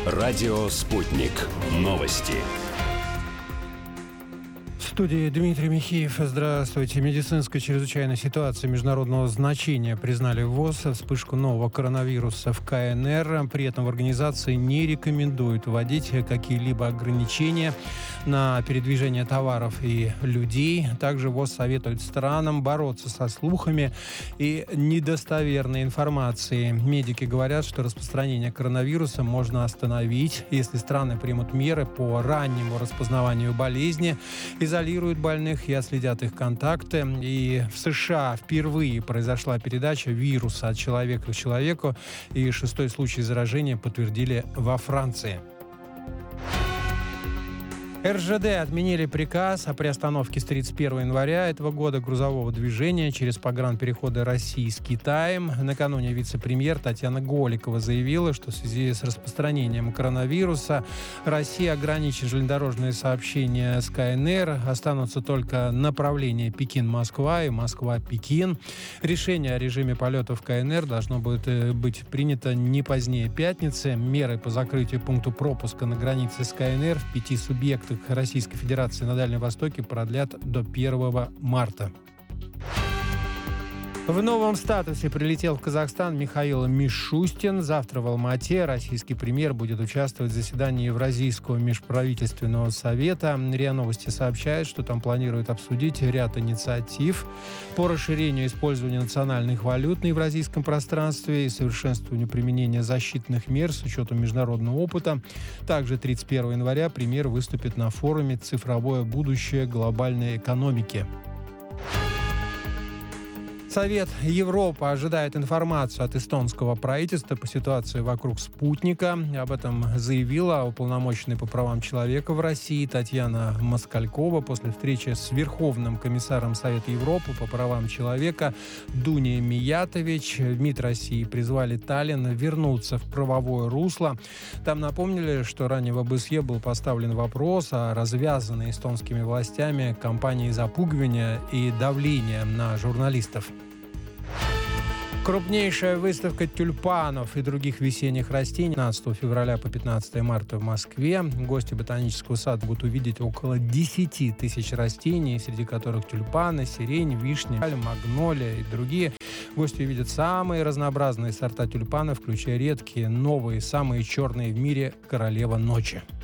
Радио «Спутник». Новости. В студии Дмитрий Михеев. Здравствуйте. Медицинская чрезвычайная ситуация международного значения признали в ВОЗ. Вспышку нового коронавируса в КНР. При этом в организации не рекомендуют вводить какие-либо ограничения на передвижение товаров и людей. Также ВОЗ советует странам бороться со слухами и недостоверной информацией. Медики говорят, что распространение коронавируса можно остановить, если страны примут меры по раннему распознаванию болезни, изолируют больных и отследят их контакты. И в США впервые произошла передача вируса от человека к человеку, и 6-й случай заражения подтвердили во Франции. РЖД отменили приказ о приостановке с 31 января этого года грузового движения через погранпереходы России с Китаем. Накануне вице-премьер Татьяна Голикова заявила, что в связи с распространением коронавируса Россия ограничит железнодорожные сообщения с КНР. Останутся только направления Пекин-Москва и Москва-Пекин. Решение о режиме полета в КНР должно будет быть принято не позднее пятницы. Меры по закрытию пункта пропуска на границе с КНР в 5 субъектах Российской Федерации на Дальнем Востоке продлят до 1 марта. В новом статусе прилетел в Казахстан Михаил Мишустин. Завтра в Алмате российский премьер будет участвовать в заседании Евразийского межправительственного совета. РИА Новости сообщает, что там планируют обсудить ряд инициатив по расширению использования национальных валют на евразийском пространстве и совершенствованию применения защитных мер с учетом международного опыта. Также 31 января премьер выступит на форуме «Цифровое будущее глобальной экономики». Совет Европы ожидает информацию от эстонского правительства по ситуации вокруг спутника. Об этом заявила уполномоченная по правам человека в России Татьяна Москалькова после встречи с Верховным комиссаром Совета Европы по правам человека Дуней Миятович. В МИД России призвали Таллин вернуться в правовое русло. Там напомнили, что ранее в ОБСЕ был поставлен вопрос о развязанной эстонскими властями кампании запугивания и давления на журналистов. Крупнейшая выставка тюльпанов и других весенних растений 15 февраля по 15 марта в Москве. Гости ботанического сада будут увидеть около 10 тысяч растений, среди которых тюльпаны, сирень, вишня, магнолия и другие. Гости увидят самые разнообразные сорта тюльпанов, включая редкие, новые, самые черные в мире «Королева ночи».